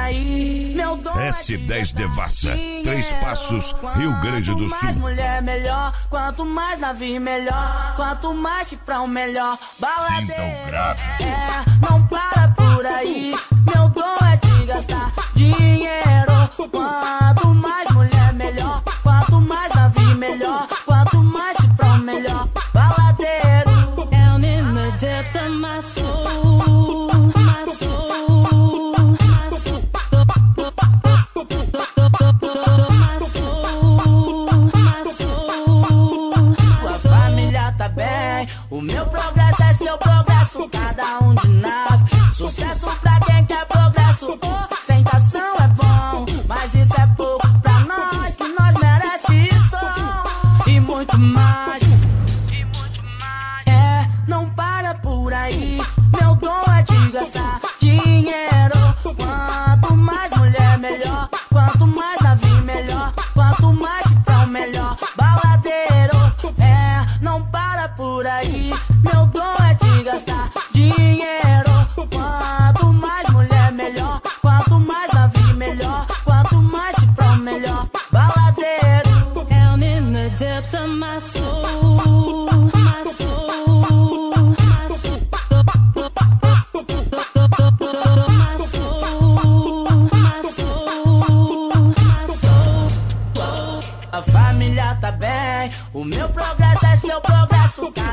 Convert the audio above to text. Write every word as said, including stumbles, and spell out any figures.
aí. Meu dom S dez Devassa, Três Passos, Rio Grande do Sul. Quanto mais mulher, melhor. Quanto mais navio, melhor. Quanto mais cifrão, melhor. Baladeiro, Sinta o grave. é, não para por aí. Meu dom é de gastar dinheiro. Quanto mais mulher, melhor. Quanto mais navio, melhor. Quanto mais cifrão, melhor. Baladeiro. Down in the depths of my soul, my soul, my soul, my soul, my soul. Sua família tá bem, o meu progresso é seu progresso, cada um de nave. Sucesso pra quem quer progresso, oh, sentação é bom, mas isso é pouco pra nós, que nós merece isso e muito mais, e muito mais. É, não para por aí, meu dom é de gastar dinheiro. Quanto mais mulher, melhor. Quanto mais navio, melhor. Quanto mais cifrão, melhor. Baladeiro, é, não para por aí. Meu dom é de gastar dinheiro. Quanto mais mulher, melhor. Quanto mais navio, melhor. Quanto mais cifrão, melhor. Baladeiro. Down in the depths of my soul, my soul, my soul, my soul, my soul, my soul. A família tá bem, o meu progresso é seu progresso.